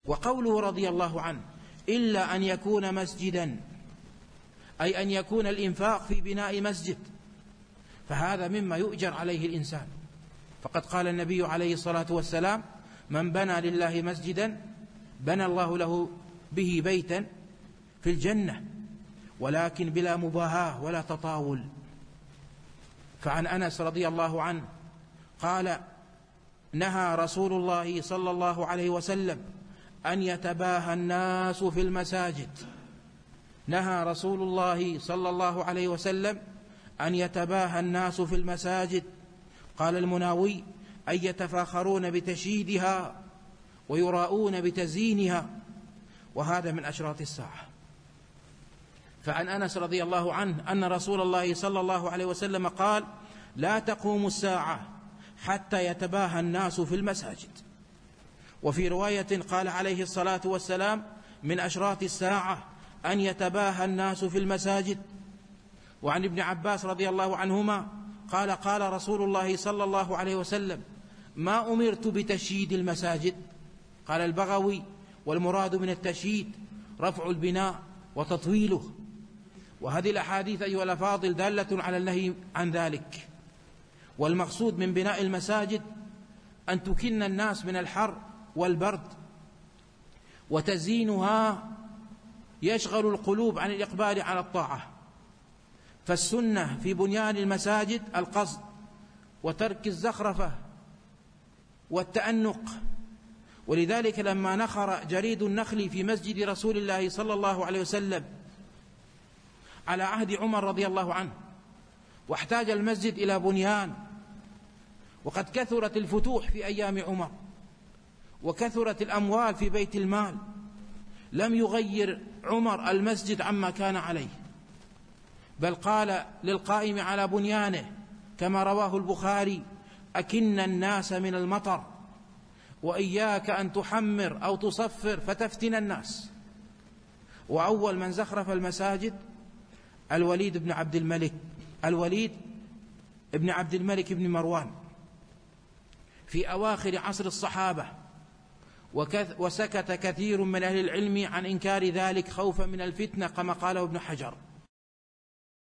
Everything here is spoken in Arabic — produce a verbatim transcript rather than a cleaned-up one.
وقوله رضي الله عنه إلا أن يكون مسجدا، أي أن يكون الإنفاق في بناء مسجد، فهذا مما يؤجر عليه الإنسان. فقد قال النبي عليه الصلاة والسلام: من بنى لله مسجدا بنى الله له به بيتا في الجنة، ولكن بلا مباهاة ولا تطاول. فعن أنس رضي الله عنه قال: نهى رسول الله صلى الله عليه وسلم أن يتباهى الناس في المساجد. نهى رسول الله صلى الله عليه وسلم أن يتباهى الناس في المساجد. قال المناوي: أن يتفاخرون بتشييدها ويراؤون بتزيينها، وهذا من أشراط الساعة. فعن أنس رضي الله عنه أن رسول الله صلى الله عليه وسلم قال: لا تقوم الساعة حتى يتباهى الناس في المساجد. وفي رواية قال عليه الصلاة والسلام: من أشراط الساعة أن يتباهى الناس في المساجد. وعن ابن عباس رضي الله عنهما قال: قال رسول الله صلى الله عليه وسلم: ما أمرت بتشييد المساجد. قال البغوي: والمراد من التشييد رفع البناء وتطويله. وهذه الأحاديث أيها الأفاضل دالة على النهي عن ذلك. والمقصود من بناء المساجد أن تكن الناس من الحر والبرد، وتزيينها يشغل القلوب عن الإقبال على الطاعة. فالسنة في بنيان المساجد القصد وترك الزخرفة والتأنق. ولذلك لما نخر جريد النخل في مسجد رسول الله صلى الله عليه وسلم على عهد عمر رضي الله عنه، واحتاج المسجد إلى بنيان، وقد كثرت الفتوح في أيام عمر وكثرت الأموال في بيت المال، لم يغير عمر المسجد عما كان عليه، بل قال للقائم على بنيانه كما رواه البخاري: أكن الناس من المطر، وإياك أن تحمر أو تصفر فتفتن الناس. وأول من زخرف المساجد الوليد بن عبد الملك الوليد بن عبد الملك بن مروان في أواخر عصر الصحابة، وسكت كثير من أهل العلم عن إنكار ذلك خوفا من الفتنة كما قاله ابن حجر.